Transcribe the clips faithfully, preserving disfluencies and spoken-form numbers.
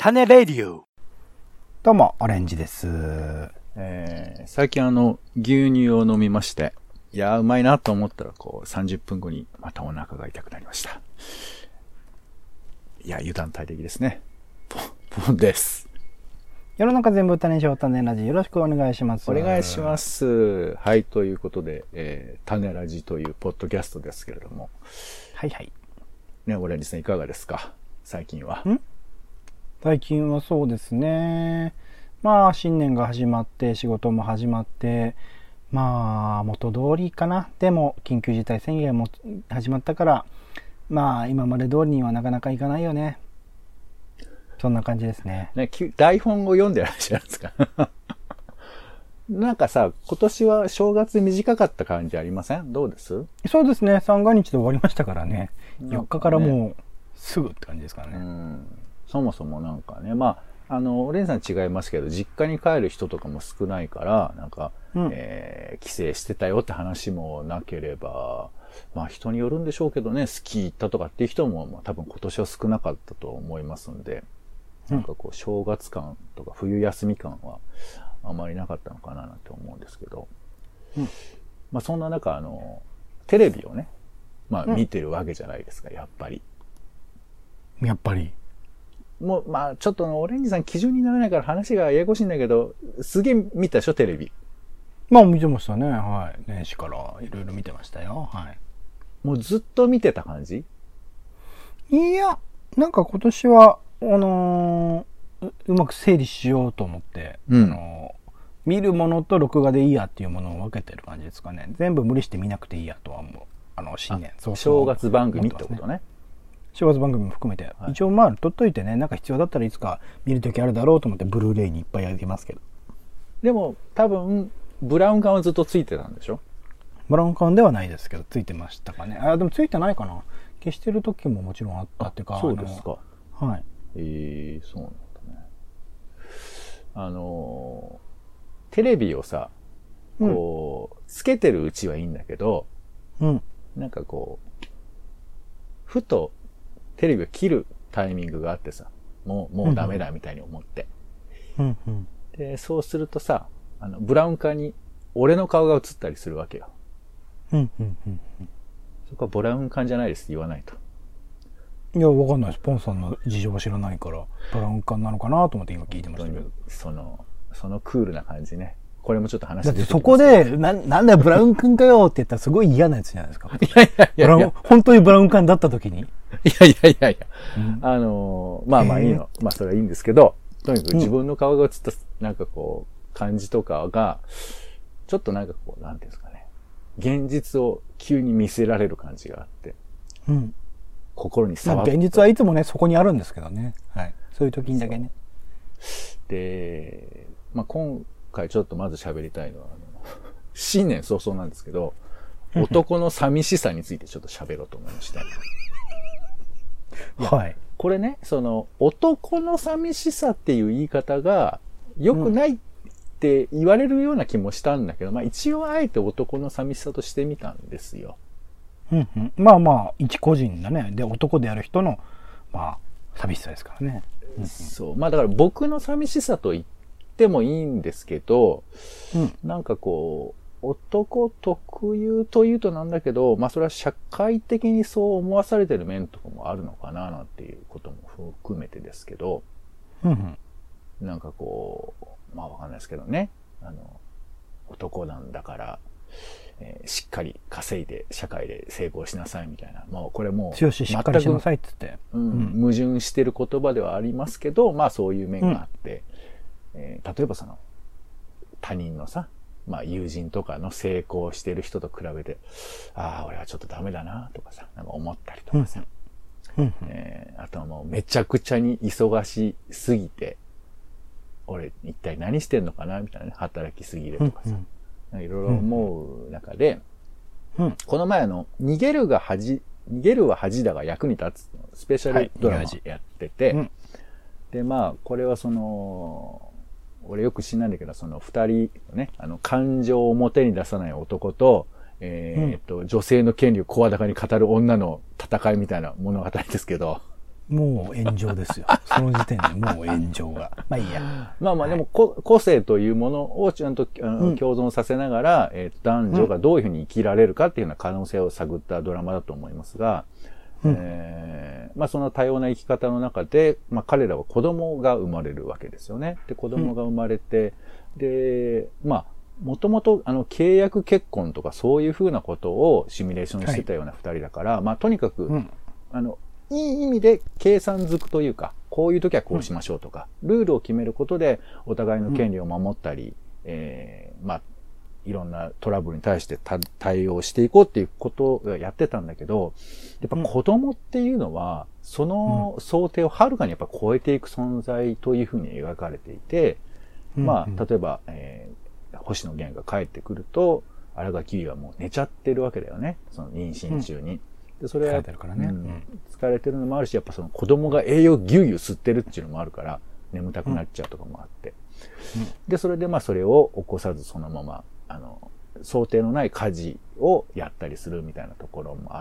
種レディオ。 どうもオレンジです。 えー、最近あの牛乳を飲みまして、いやーうまいなと思ったらこうさんじゅっぷんごにまたお腹が痛くなりました。いや油断大敵ですね。ポポンです。 世の中全部種しょう種ラジよろしくお願いします。 お願いします。はい、ということで、えー、種ラジというポッドキャストですけれども、 はいはい。 ね、オレンジさんいかがですか最近は？ ん最近はそうですね。まあ新年が始まって仕事も始まって、まあ元通りかな。でも緊急事態宣言も始まったから、まあ今まで通りにはなかなかいかないよね。そんな感じですね。 ね、台本を読んでらっしゃるんですか？なんかさ、今年は正月短かった感じありません？どうです？ そうですね。三が日で終わりましたからね。よっかからもうすぐって感じですからね。 うん、そもそもなんかね、まあ、あの、オレンさん違いますけど、実家に帰る人とかも少ないから、なんか、うん、えー、帰省してたよって話もなければ、まあ人によるんでしょうけどね、スキー行ったとかっていう人も、まあ、多分今年は少なかったと思いますんで、なんかこう、正月感とか冬休み感はあまりなかったのかななんて思うんですけど、うん、まあそんな中、あの、テレビをね、まあ見てるわけじゃないですか、うん、やっぱり。 やっぱり。 もう、まあちょっとオレンジさん基準にならないから話がややこしいんだけど、すげえ見たでしょ、テレビ。 まあ見てましたね、はい。年始からいろいろ見てましたよ、はい。 もうずっと見てた感じ？ いや、なんか今年は、あのー、う, うまく整理しようと思って、うん、あのー、見るものと録画でいいやっていうものを分けてる感じですかね。全部無理して見なくていいやとは思う。あの、新年。 そうそう、正月番組ってことね。 正月番組も含めて。はい、一応まあ、撮っといてね、なんか必要だったらいつか見るときあるだろうと思って、ブルーレイにいっぱいあげますけど。 でも、多分、ブラウン管はずっとついてたんでしょ？ ブラウン管ではないですけど、ついてましたかね。あ、でもついてないかな。消してる時ももちろんあったっていうか。 そうですか。 はい。 えー、そうなんだね。あのー、テレビをさ、こう、うん、つけてるうちはいいんだけど、 うん。 なんかこう、ふとテレビを切るタイミングがあってさ、もう、もうダメだみたいに思って。 うんうん、 で、そうするとさ、あの、ブラウン管に俺の顔が映ったりするわけよ。 うんうんうん、 そこはブラウン管じゃないですって言わないと。 いや、わかんないです。ポンさんの事情は知らないから、ブラウン管なのかなと思って今聞いてましたけど。 その、そのクールな感じね。これもちょっと話してだってそこで、な、なんだよ、ブラウン管かよって言ったらすごい嫌なやつじゃないですか。 いやいやいやいや。 本当にブラウン管だった時に。 いやいやいやいや。うん、あのー、まあまあいいの。まあそれはいいんですけど、とにかく自分の顔が映った、なんかこう、感じとかが、ちょっとなんかこう、なんていうんですかね。現実を急に見せられる感じがあって。 うん。 心に触って。 現実はいつもね、そこにあるんですけどね。はい。そういう時にだけね。 で、まあ今回ちょっとまず喋りたいのは、あの新年早々なんですけど、男の寂しさについてちょっと喋ろうと思いまして。 はい。 これね、その、男の寂しさっていう言い方が良くないって言われるような気もしたんだけど、うん、まあ一応あえて男の寂しさとしてみたんですよ。 うんうん、まあまあ、一個人だね。で、男である人の、まあ、寂しさですからね。 うんうん、そう。まあだから僕の寂しさと言ってもいいんですけど、うん、なんかこう、男特有というとなんだけど、まあそれは社会的にそう思わされてる面とかもあるのかななんていうことも含めてですけど、 うんうん、 なんかこう、まあわかんないですけどね、あの、男なんだから、えー、しっかり稼いで社会で成功しなさいみたいな、もうこれもう強ししっかりしなさいって言って、 うんうん、矛盾してる言葉ではありますけど、まあそういう面があって、うんえー、例えばその他人のさ、まあ友人とかの成功してる人と比べて、ああ俺はちょっとダメだなとかさ、なんか思ったりとかさ、 うんうんえー、あとはもうめちゃくちゃに忙しすぎて、俺一体何してんのかなみたいなね、働きすぎるとかさ。うんうんいろいろ思う中で、うんうん、この前あの、逃げるが恥、逃げるは恥だが役に立つスペシャルドラマやってて、はいうん、で、まあ、これはその、俺よく知らないんだけど、その二人のね、あの、感情を表に出さない男と、えー、っと、うん、女性の権利を声高に語る女の戦いみたいな物語ですけど、 もう炎上ですよ。その時点でもう炎上が。まあいいや。 まあまあでも、はい、個性というものをちゃんと、あの、うん、共存させながら、えー、男女がどういうふうに生きられるかっていうような可能性を探ったドラマだと思いますが、うん、えー、まあその多様な生き方の中で、まあ彼らは子供が生まれるわけですよね。で、子供が生まれて、うん、で、まあ、もともと、あの、契約結婚とかそういうふうなことをシミュレーションしてたような二人だから、はい、まあとにかく、うん、あの、いい意味で計算づくというか、こういう時はこうしましょうとか、うん、ルールを決めることでお互いの権利を守ったり、うん、えー、まあ、いろんなトラブルに対して対応していこうっていうことをやってたんだけど、やっぱ子供っていうのは、その想定をはるかにやっぱ超えていく存在というふうに描かれていて、うん、まあ、例えば、えー、星野源が帰ってくると、新垣結衣はもう寝ちゃってるわけだよね。その妊娠中に。うんで、それは、疲れてるからね、うん。疲れてるのもあるし、やっぱその子供が栄養ぎゅうぎゅう吸ってるっていうのもあるから、眠たくなっちゃうとかもあって。うん、で、それでまあそれを起こさずそのまま、あの、想定のない家事をやったりするみたいなところもあって、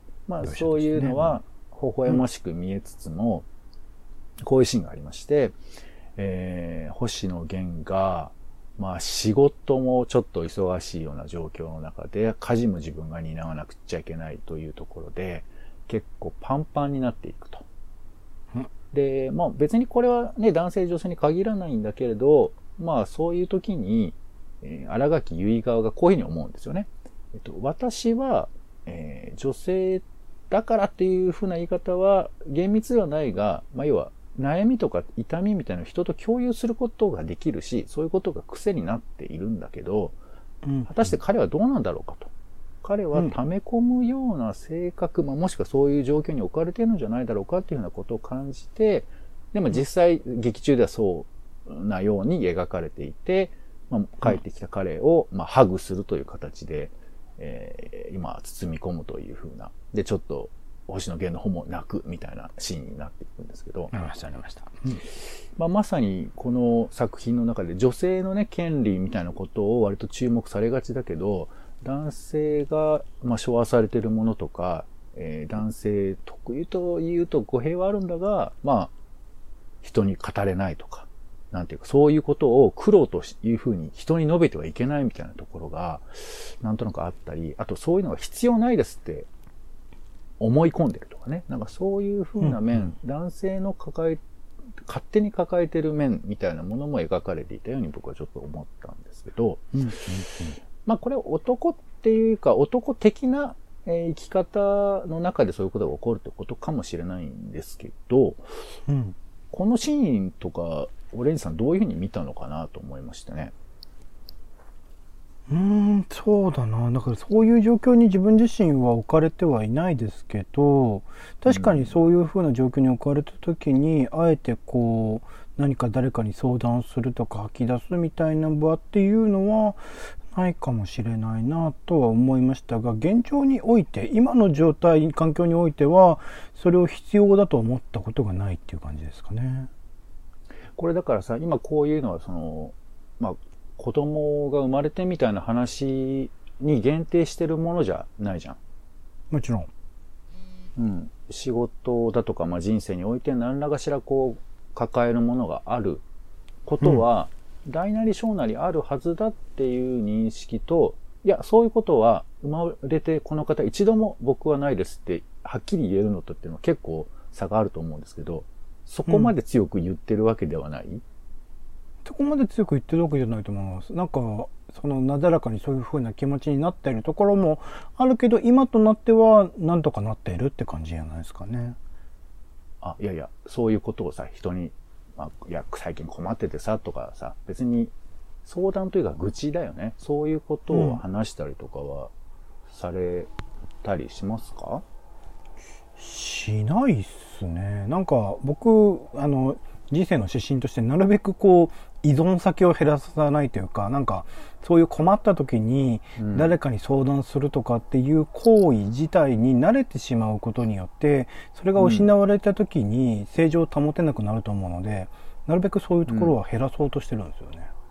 まあそういうのは、微笑ましく見えつつも、うん、こういうシーンがありまして、えー、星野源が、まあ仕事もちょっと忙しいような状況の中で、家事も自分が担わなくちゃいけないというところで、結構パンパンになっていくと。うん、で、まあ別にこれはね、男性女性に限らないんだけれど、まあそういう時に、えー、新垣結衣側がこういうふうに思うんですよね。えっと、私は、えー、女性だからっていうふうな言い方は厳密ではないが、まあ要は、悩みとか痛みみたいなのを人と共有することができるし、そういうことが癖になっているんだけど、うん、果たして彼はどうなんだろうかと。彼は溜め込むような性格、まあ、もしくはそういう状況に置かれているんじゃないだろうかっていうようなことを感じて、でも実際劇中ではそうなように描かれていて、まあ、帰ってきた彼を、まあ、ハグするという形で、えー、今包み込むというふうな。で、ちょっと、星野源の方も泣くみたいなシーンになっていくんですけど。 ありました、ありました。うん、 まあ、まさにこの作品の中で女性のね、権利みたいなことを割と注目されがちだけど、男性が、まあ、昭和されているものとか、えー、男性特有と言うと語弊はあるんだが、まあ、人に語れないとか、なんていうか、そういうことを苦労というふうに人に述べてはいけないみたいなところが、なんとなくあったり、あとそういうのが必要ないですって思い込んでるとかね。なんかそういうふうな面、うんうん、男性の抱え、勝手に抱えてる面みたいなものも描かれていたように僕はちょっと思ったんですけど、うんうんうん、まあこれ男っていうか男的な生き方の中でそういうことが起こるってことかもしれないんですけど、うん、このシーンとか、オレンジさんどういうふうに見たのかなと思いましたね。 うーん、そうだな。だからそういう状況に自分自身は置かれてはいないですけど、確かにそういうふうな状況に置かれた時に、うん、あえてこう、何か誰かに相談するとか吐き出すみたいな場っていうのはないかもしれないなとは思いましたが、現状において、今の状態、環境においては、それを必要だと思ったことがないっていう感じですかね。 これだからさ、今こういうのはその、まあ、子供が生まれてみたいな話に限定してるものじゃないじゃん。 もちろん。 うん。仕事だとか、まあ、人生において何らかしらこう、抱えるものがあることは、うん、大なり小なりあるはずだっていう認識と、いや、そういうことは生まれてこの方一度も僕はないですってはっきり言えるのとっていうのは結構差があると思うんですけど、そこまで強く言ってるわけではない、うん、 そこまで強く言ってるわけじゃないと思います。なんか、そのなだらかにそういう風な気持ちになっているところもあるけど、今となってはなんとかなっているって感じじゃないですかね。 あ、いやいや、そういうことをさ、人に、まあ、いや、最近困っててさ、とかさ、別に相談というか愚痴だよね。そういうことを話したりとかはされたりしますか？うん、 しないっすね。なんか僕、あの、人生の指針としてなるべくこう依存先を減らさないというか、なんかそういう困った時に誰かに相談するとかっていう行為自体に慣れてしまうことによって、それが失われた時に正常を保てなくなると思うので、なるべくそういうところは減らそうとしてるんですよね。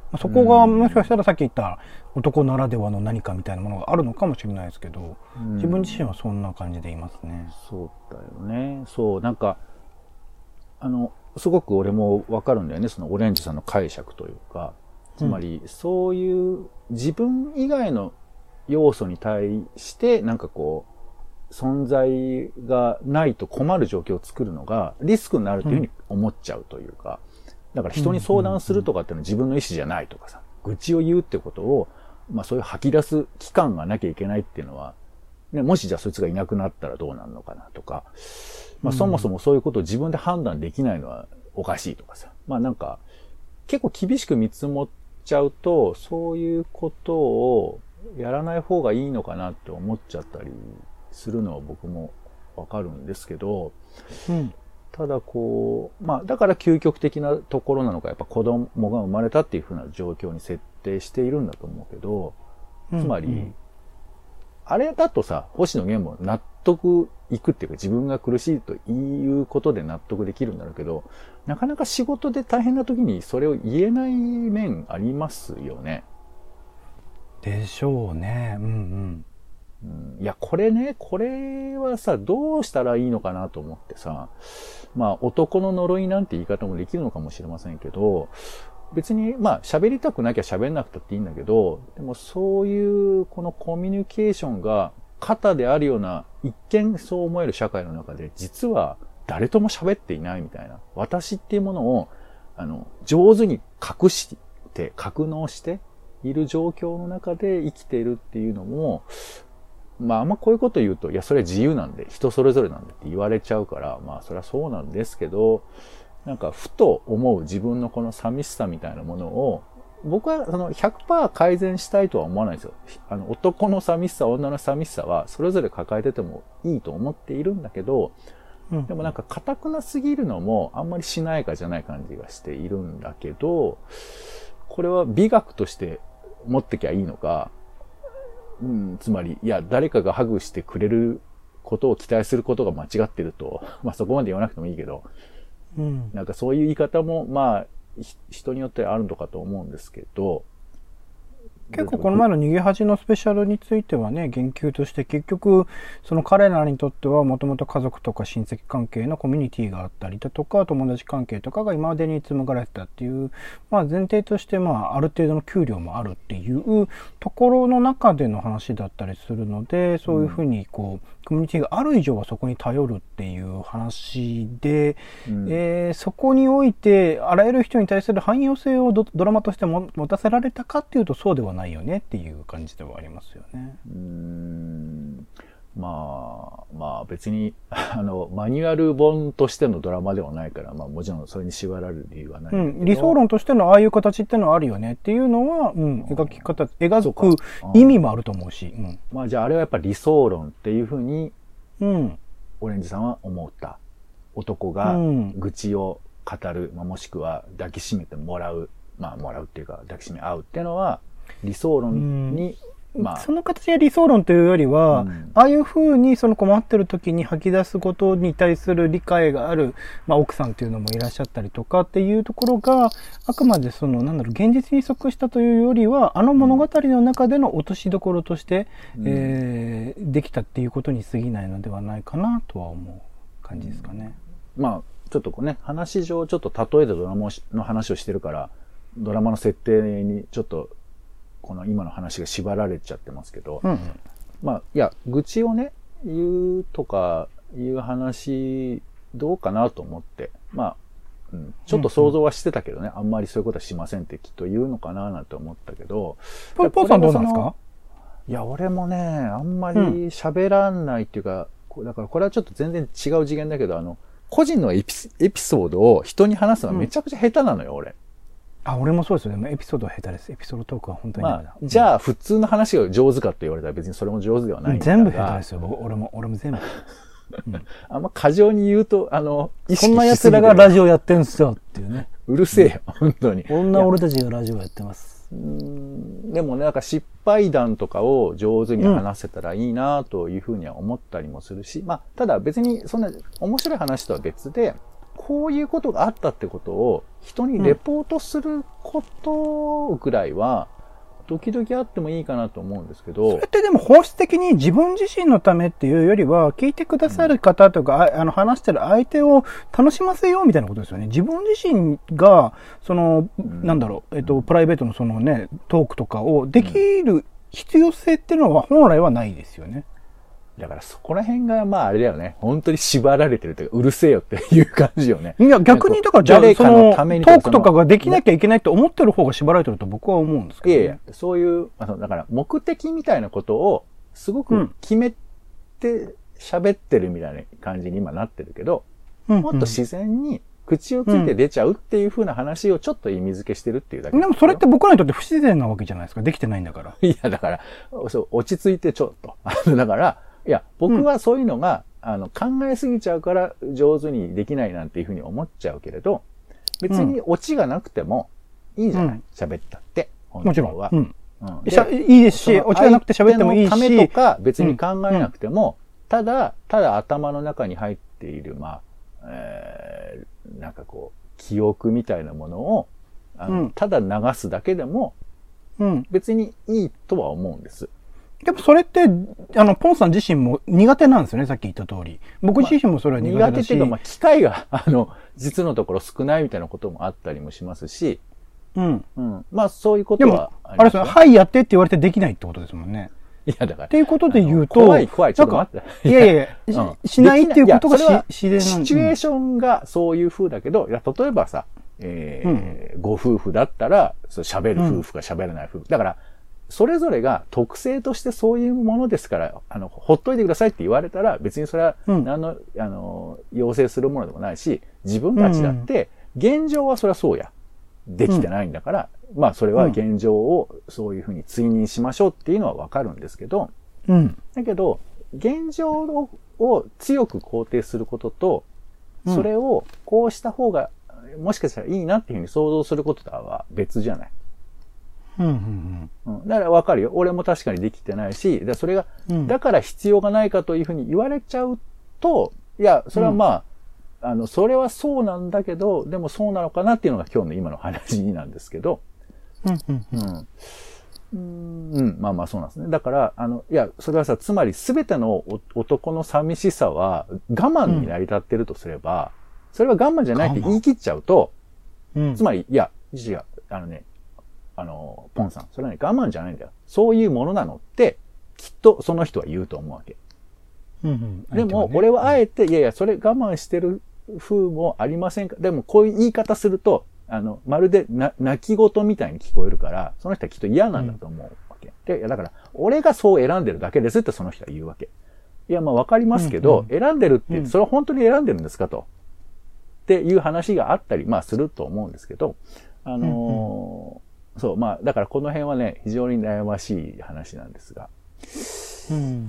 そこがもしかしたらさっき言った男ならではの何かみたいなものがあるのかもしれないですけど、自分自身はそんな感じでいますね。 そうだよね。そう、なんか、あの、すごく俺もわかるんだよね。そのオレンジさんの解釈というか。つまり、そういう自分以外の要素に対して、なんかこう、存在がないと困る状況を作るのがリスクになるというふうに思っちゃうというか。だから人に相談するとかっていうのは自分の意思じゃないとかさ、愚痴を言うってことを、まあそういう吐き出す期間がなきゃいけないっていうのは、ね、もしじゃあそいつがいなくなったらどうなるのかなとか、まあそもそもそういうことを自分で判断できないのはおかしいとかさ、まあなんか結構厳しく見積もっちゃうと、そういうことをやらない方がいいのかなって思っちゃったりするのは僕もわかるんですけど、うんただこう、まあだから究極的なところなのか、やっぱ子供が生まれたっていう風な状況に設定しているんだと思うけど、つまり、うんうん、あれだとさ、星野源も納得いくっていうか自分が苦しいということで納得できるんだろうけど、なかなか仕事で大変な時にそれを言えない面ありますよね。 でしょうね。うんうん。 うん、いや、これね、これはさ、どうしたらいいのかなと思ってさ、まあ、男の呪いなんて言い方もできるのかもしれませんけど、別に、まあ、喋りたくなきゃ喋んなくたっていいんだけど、でもそういう、このコミュニケーションが肩であるような、一見そう思える社会の中で、実は誰とも喋っていないみたいな、私っていうものを、あの、上手に隠して、格納している状況の中で生きているっていうのも、まああんまこういうこと言うと、いやそれは自由なんで、人それぞれなんでって言われちゃうから、まあそれはそうなんですけど、なんかふと思う自分のこの寂しさみたいなものを、僕はその ひゃくパーセント 改善したいとは思わないんですよ。あの男の寂しさ、女の寂しさはそれぞれ抱えててもいいと思っているんだけど、うん、でもなんか堅くなすぎるのもあんまりしなやかじゃない感じがしているんだけど、これは美学として持ってきゃいいのか、うん、つまり、いや、誰かがハグしてくれることを期待することが間違ってると、まあそこまで言わなくてもいいけど、うん、なんかそういう言い方も、まあ、人によってあるのかと思うんですけど、 結構この前の逃げ恥のスペシャルについてはね、言及として結局、その彼らにとってはもともと家族とか親戚関係のコミュニティがあったりだとか、友達関係とかが今までに紡がれてたっていう、まあ前提としてまあある程度の給料もあるっていうところの中での話だったりするので、そういうふうにこう、コミュニティがある以上はそこに頼るっていう話で、うん、えー、そこにおいてあらゆる人に対する汎用性を ド, ドラマとしても持たせられたかっていうとそうではないよねっていう感じではありますよね。 うーんまあまあ別にあのマニュアル本としてのドラマではないから、まあもちろんそれに縛られる理由はない、うん、 理想論としてのああいう形ってのはあるよねっていうのは、うん、描き方描く意味もあると思うし、うん、 まあじゃああれはやっぱ理想論っていうふうに、うん、オレンジさんは思った。男が愚痴を語る、まあ、もしくは抱きしめてもらう、まあもらうっていうか抱きしめ合うっていうのは理想論に、 うん、まあ、その形で理想論というよりは、うん、ああいうふうにその困ってる時に吐き出すことに対する理解がある、まあ、奥さんっていうのもいらっしゃったりとかっていうところが、あくまでその、なんだろう、現実に即したというよりは、あの物語の中での落としどころとして、うん、えー、できたっていうことに過ぎないのではないかなとは思う感じですかね。 うん、まあ、ちょっとこうね、話上ちょっと例えでドラマの話をしてるから、ドラマの設定にちょっと、この今の話が縛られちゃってますけど、うんうん、まあ、いや、愚痴をね、言うとかいう話、どうかなと思って、まあ、うん、ちょっと想像はしてたけどね、うんうん、あんまりそういうことはしませんってきっと言うのかななんて思ったけど、 ポーポーさんどうなんですか？ いや、俺もね、あんまり喋らないっていうか、うん、だからこれはちょっと全然違う次元だけど、あの、個人のエピ、エピソードを人に話すのはめちゃくちゃ下手なのよ、うん、俺。 あ、俺もそうですよね。エピソードは下手です。エピソードトークは本当にダメだ。 まあ、じゃあ、普通の話が上手かって言われたら別にそれも上手ではないんだが。 全部下手ですよ。俺も、俺も全部。 うん、あんま過剰に言うと、あの、 意識しすぎてる。そんな奴らがラジオやってんすよっていうね。 うるせえよ、うん、本当に。 こんな俺たちがラジオやってます。 うーんでもね、なんか失敗談とかを上手に話せたらいいなというふうには思ったりもするし、うん、まあ、ただ別にそんな面白い話とは別で、 こういうことがあったってことを人にレポートすることぐらいは、時々あってもいいかなと思うんですけど。 それってでも本質的に自分自身のためっていうよりは、聞いてくださる方とか、うん、あの話してる相手を楽しませようみたいなことですよね。自分自身が、その、うん、なんだろう、えっと、プライベートのそのね、トークとかをできる必要性っていうのは本来はないですよね。 だからそこら辺がまああれだよね。本当に縛られてるというか、うるせえよっていう感じよね。 いや、逆にだからじゃあ、そのトークとかができなきゃいけないって思ってる方が縛られてると僕は思うんですけど、ね。 いやいや、そういう、あの、だから目的みたいなことをすごく決めて喋ってるみたいな感じに今なってるけど、うんうん、もっと自然に口をついて出ちゃうっていう風な話をちょっと意味付けしてるっていうだけ、 うん。でもそれって僕らにとって不自然なわけじゃないですか。できてないんだから。 いや、だから、そう、落ち着いてちょっと。だから、いや、僕はそういうのが、うん、あの、考えすぎちゃうから上手にできないなんていうふうに思っちゃうけれど、別にオチがなくてもいいじゃない、喋、うん、ったって。 もちろん。うんうん、いいですし、オチがなくて喋ってもいいし。 ためとか別に考えなくても、うん、ただ、ただ頭の中に入っている、まあ、えー、なんかこう、記憶みたいなものを、あの、うん、ただ流すだけでも、うん、別にいいとは思うんです。 でもそれって、あの、ポンさん自身も苦手なんですよね、さっき言った通り。僕自身もそれは苦手だし。 まあ、苦手っていうか、まあ、機会が、あの、実のところ少ないみたいなこともあったりもしますし、うん。うん。まあ、そういうことはあります。でも、あれですよ、はい、やってって言われてできないってことですもんね。 いや、だから。 っていうことで言うと、 怖い、怖い、ちょっと待って。 いやいや、うん、しないっていうことが自然なんシチュエーションがそういう風だけど、いや、例えばさ、えーうん、ご夫婦だったら、喋る夫婦か喋らない夫婦。だから、それぞれが特性としてそういうものですから、あの、ほっといてくださいって言われたら、別にそれは何の、うん、あの、要請するものでもないし、自分たちだって、現状はそれはそうや。できてないんだから、うん、まあそれは現状をそういうふうに追認しましょうっていうのはわかるんですけど、うん、だけど、現状をを強く肯定することと、それをこうした方がもしかしたらいいなっていうふうに想像することとは別じゃない。うんうんうん、だからわかるよ。俺も確かにできてないし、だそれが、うん、だから必要がないかというふうに言われちゃうと、いや、それはまあ、うん、あの、それはそうなんだけど、でもそうなのかなっていうのが今日の今の話なんですけど、うんうんうんうん、うん、まあまあそうなんですね。だから、あの、いや、それはさ、つまり全ての男の寂しさは我慢に成り立ってるとすれば、うん、それは我慢じゃないって言い切っちゃうと、うん、つまり、いや、違う、あのね、あの、ポンさん、それはね、我慢じゃないんだよ。そういうものなのって、きっとその人は言うと思うわけ。うんうん、でも、俺はあえて、いやいや、それ我慢してる風もありませんか。でも、こういう言い方すると、あの、まるでな、泣き言みたいに聞こえるから、その人はきっと嫌なんだと思うわけ。うん、で、だから、俺がそう選んでるだけですってその人は言うわけ。いや、まあわかりますけど、うんうん、選んでるって、それは本当に選んでるんですかと。っていう話があったり、まあすると思うんですけど、あのー、うんうんそう、まあ、だからこの辺はね、非常に悩ましい話なんですが。うん、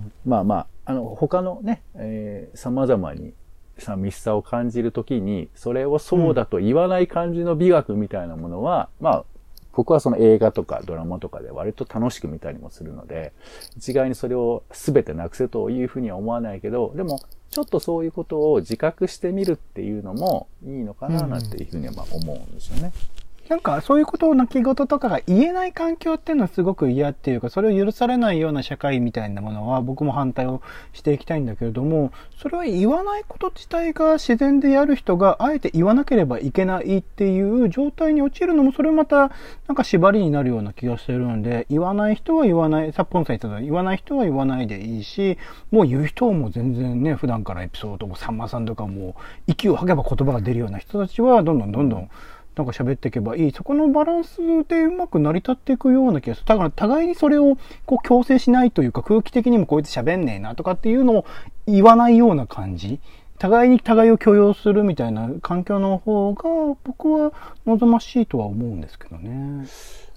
まあまあ、あの、他のね、えー、様々に寂しさを感じるときに、それをそうだと言わない感じの美学みたいなものは、うん、まあ、僕はその映画とかドラマとかで割と楽しく見たりもするので、一概にそれを全てなくせというふうには思わないけど、でも、ちょっとそういうことを自覚してみるっていうのもいいのかな、なんていうふうにはまあ思うんですよね。 なんかそういうことを泣き言とかが言えない環境っていうのはすごく嫌っていうか、それを許されないような社会みたいなものは僕も反対をしていきたいんだけれども、それは言わないこと自体が自然でやる人があえて言わなければいけないっていう状態に陥るのも、それまたなんか縛りになるような気がしてるんで、言わない人は言わない、さっぽんさん言ったように言わない人は言わないでいいし、もう言う人はもう全然ね、普段からエピソードもさんまさんとかも息を吐けば言葉が出るような人たちはどんどんどんどんなんか喋っていけばいい。そこのバランスでうまく成り立っていくような気がする。だから互いにそれをこう強制しないというか、空気的にもこいつ喋んねえなとかっていうのを言わないような感じ。互いに互いを許容するみたいな環境の方が僕は望ましいとは思うんですけどね。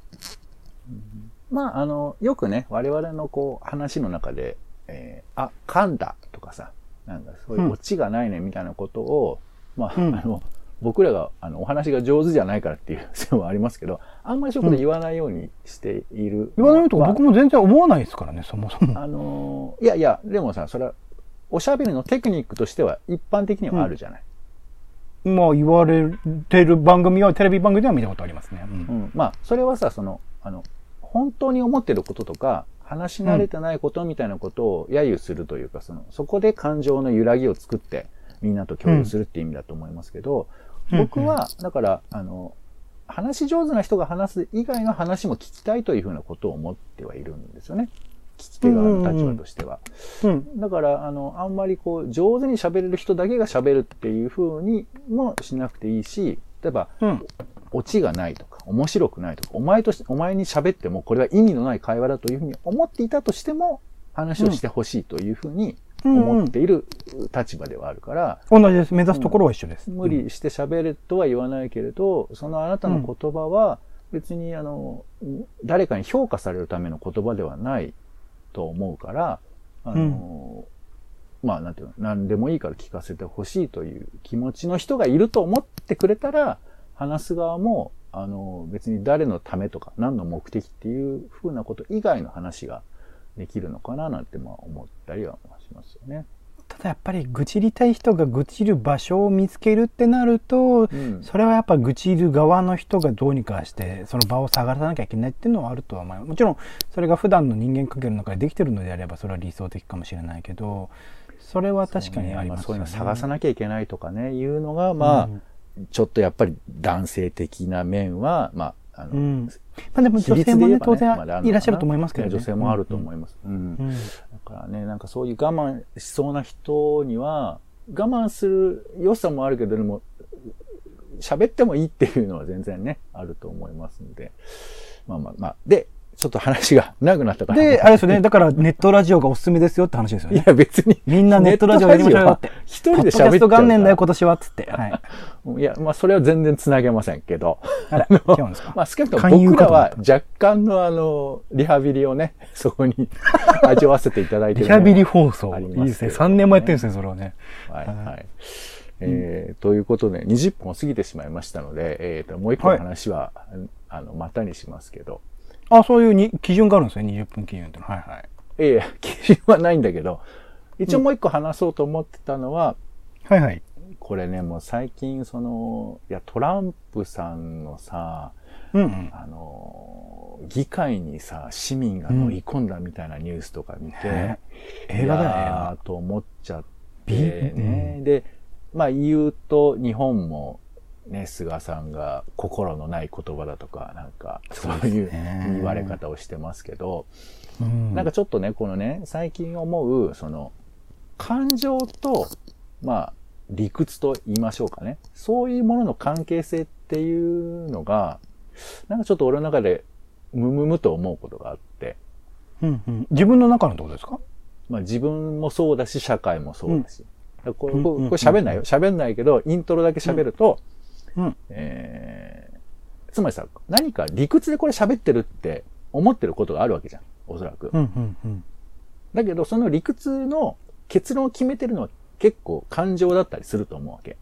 まあ、あの、よくね、我々のこう話の中で、えー、あ、噛んだとかさ、なんかそういうオチがないねみたいなことを、うん、まあ、うん、あの、僕らが、あの、お話が上手じゃないからっていう線はありますけど、あんまりそういうこと言わないようにしている、うん。 言わないと僕も全然思わないですからね、そもそも。 あの、いやいや、でもさ、それは、おしゃべりのテクニックとしては一般的にはあるじゃない。 まあ言われてる番組は、テレビ番組では見たことありますね。うん。 うん、まあ、それはさ、その、あの、本当に思ってることとか、話し慣れてないことみたいなことを揶揄するというか、その、そこで感情の揺らぎを作って、みんなと共有するっていう意味だと思いますけど、うん、僕は、だから、あの、話し上手な人が話す以外の話も聞きたいというふうなことを思ってはいるんですよね。聞き手側の立場としては。うんうんうん、だから、あの、あんまりこう、上手に喋れる人だけが喋るっていうふうにもしなくていいし、例えば、うん、オチがないとか、面白くないとか、お前とし、お前に喋ってもこれは意味のない会話だというふうに思っていたとしても、話をしてほしいというふうに思っている立場ではあるから。 うんうん、同じです。目指すところは一緒です。 うん、無理して喋るとは言わないけれど、そのあなたの言葉は別にあの、誰かに評価されるための言葉ではないと思うから、あの、うん、まあなんていうの、何でもいいから聞かせてほしいという気持ちの人がいると思ってくれたら、話す側も、あの、別に誰のためとか何の目的っていうふうなこと以外の話ができるのかななんてまあ思ったりはしますよね。 ただやっぱり愚痴りたい人が愚痴る場所を見つけるってなると、うん、それはやっぱ愚痴る側の人がどうにかしてその場を探さなきゃいけないっていうのはあるとは思います。もちろんそれが普段の人間関係の中でできてるのであればそれは理想的かもしれないけど、それは確かにありますよね。 そういうの探さなきゃいけないとかね、いうのがまあ、うん、ちょっとやっぱり男性的な面はまああの、うん、 まあでも女性もね、当然いらっしゃると思いますけどね。 女性もあると思います。うんうんうん、だからね、なんかそういう我慢しそうな人には、我慢する良さもあるけど、でも、喋ってもいいっていうのは全然ね、あると思いますので。まあまあまあ。で、ちょっと話が長くなったから。 で、あれですよね。だからネットラジオがおすすめですよって話ですよね。 いや別に。 みんなネットラジオやりましょうよって。 一人で喋っちゃう。ポッドキャスト元年だよ今年はっつって。はい。 いや、まあそれは全然繋げませんけど。 あら、違うんですか。 まあ少なくとも僕らは若干のあの、リハビリをね、そこに味わわせていただいてる、 ね。リハビリ放送。いいですね。さんねんもやってるんですね、それはね。 はい、はい。えー、ということで、にじゅっぷんを過ぎてしまいましたので、えっと、もう一個の話は、はい、あの、またにしますけど。 あ、そういうに基準があるんですね、にじゅっぷん基準ってのは。はいはい。 ええ、基準はないんだけど、一応もう一個話そうと思ってたのは、 うん、はいはい。 これね、もう最近その、いや、トランプさんのさ、 うんうん、 あの、議会にさ、市民が乗り込んだみたいなニュースとか見て、うんね、 映画だよね。 映画と思っちゃってね、うん、で、まあ言うと日本も、ね、菅さんが心のない言葉だとか、なんか、そういう言われ方をしてますけど、うん、なんかちょっとね、このね、最近思う、その、感情と、まあ、理屈と言いましょうかね。そういうものの関係性っていうのが、なんかちょっと俺の中で、むむむと思うことがあって。 うんうん、自分の中のってことですか？ まあ自分もそうだし、社会もそうだし。うん、これ、これ喋んないよ。喋んないけど、イントロだけ喋ると、 うんえー、つまりさ、何か理屈でこれ喋ってるって思ってることがあるわけじゃん。おそらく。 うんうんうん、 だけど、その理屈の結論を決めてるのは結構感情だったりすると思うわけ。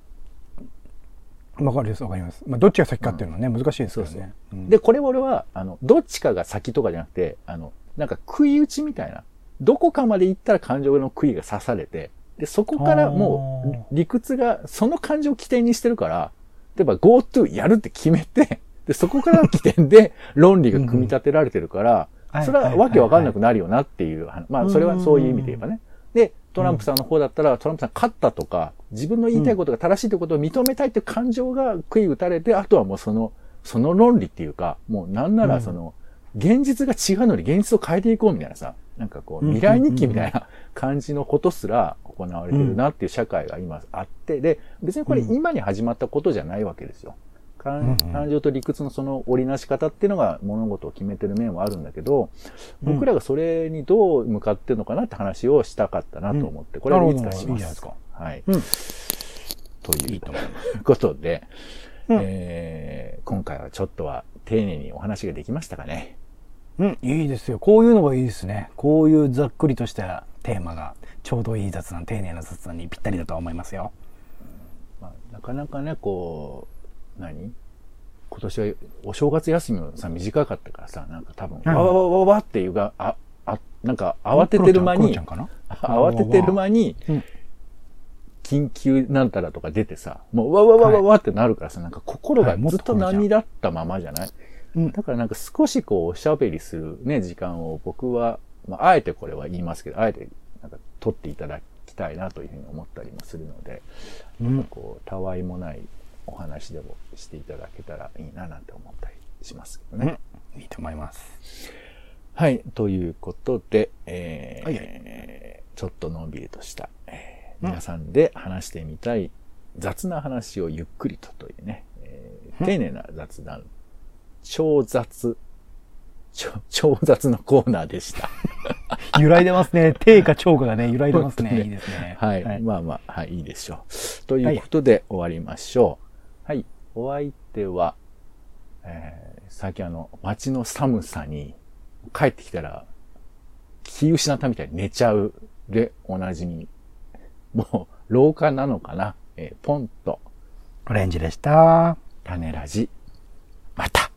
わかります、わかります。まあ、どっちが先かっていうのはね、うん、難しいですからね。そうそううん、で、これ俺は、あの、どっちかが先とかじゃなくて、あの、なんか食い打ちみたいな。どこかまで行ったら感情の杭が刺されて、で、そこからもう理屈がその感情を起点にしてるから、例えば GoTo やるって決めて、で、そこからの起点で論理が組み立てられてるから、うん、それはわけわかんなくなるよなっていう、まあそれはそういう意味で言えばね。で、トランプさんの方だったら、トランプさん勝ったとか、自分の言いたいことが正しいということを認めたいっていう感情が杭打たれて、あとはもうその、その論理っていうか、もうなんならその、現実が違うのに現実を変えていこうみたいなさ、なんかこう、未来日記みたいな感じのことすら行われてるなっていう社会が今あって、で、別にこれ今に始まったことじゃないわけですよ。感情と理屈のその織りなし方っていうのが物事を決めてる面はあるんだけど、僕らがそれにどう向かってるのかなって話をしたかったなと思って、これはいつかします。いいじゃないですか。はい。うん、ということで、うん、えー、今回はちょっとは丁寧にお話ができましたかね。 うん、いいですよ。こういうのがいいですね。こういうざっくりとしたテーマがちょうどいい雑談、丁寧な雑談にぴったりだと思いますよ。 うん、まあ、なかなかね、こう、何今年はお正月休みもさ、短かったからさ、なんか多分、わわわわわっていうが、あ、あ、なんか慌ててる間に、慌ててる間に、 緊急なんたらとか出てさ、もうわわわわわってなるからさ、なんか心がずっと波だったままじゃない、はい、だからなんか少しこうおしゃべりするね、時間を僕は、まあ、あえてこれは言いますけど、あえてなんか取っていただきたいなというふうに思ったりもするので、うん、こう、たわいもないお話でもしていただけたらいいななんて思ったりしますけどね。 うん、いいと思います。 はい。ということで、えーはいはい、ちょっとのんびりとした、えー、皆さんで話してみたい雑な話をゆっくりとというね、えー、丁寧な雑談、超雑、超、超雑のコーナーでした。 揺らいでますね。定か超かがね、揺らいでますね。いいですね。 はい。はい、まあまあ、はい、いいでしょう。ということで終わりましょう。はい。はい、お相手は、えー、最近あの、街の寒さに、帰ってきたら、気失ったみたいに寝ちゃうでおなじみ。もう、老化なのかな、えー、ポンと。 オレンジでした。 種ラジ。また。